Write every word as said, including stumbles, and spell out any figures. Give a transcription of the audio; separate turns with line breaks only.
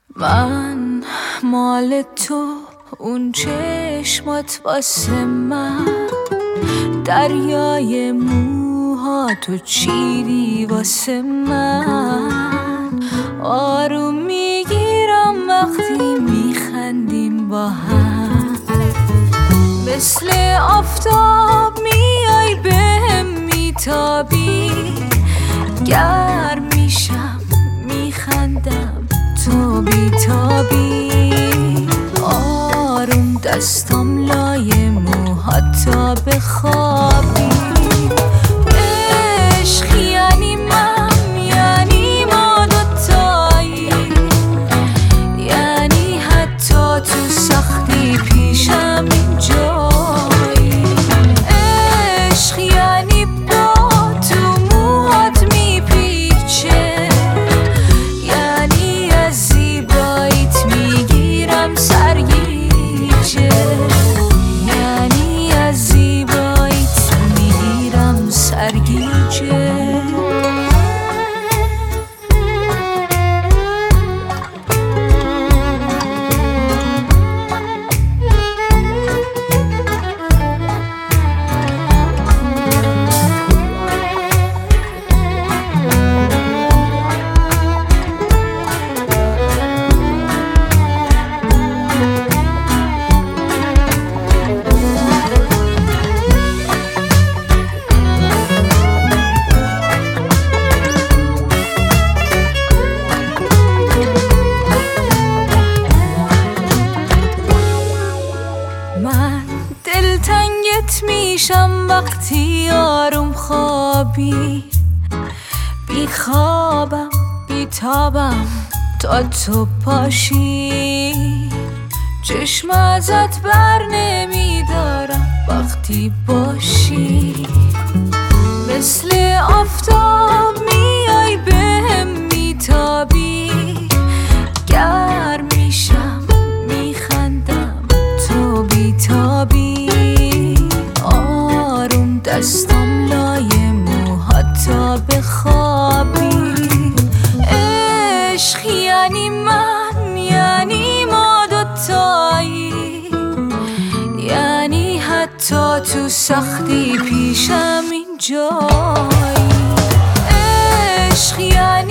من مال تو، اون چشمات واسه من، دریای موها تو چیدی واسه من. آروم میگیرم وقتی میخندیم با هم، مثل آفتاب میای بهم میتابی. گرم میشم میخندم تو بیتابی. آروم دستم لای موهات تا بخوابی. عشق یعنی من، یعنی ما دوتایی، یعنی حتی تو سختی پیشم اینجایی. عشق یعنی با تو موهات میپیچه، یعنی از زیباییت میگیرم سرگیجه، یعنی از زیباییت میگیرم سرگیجه. من دلتنگت میشم وقتی آروم خوابی. بی خوابم بی تابم تا تو پاشی. چشم ازت بر نمیدارم وقتی باشی. مثل آفتاب میای بهم میتابی. گرم میشم میخندم تو بیتابی. آروم دستم لای موهات تا بخوابی. عشق یعنی من، یعنی ما دوتایی، یعنی حتی تو سختی پیشم اینجایی. عشق یعنی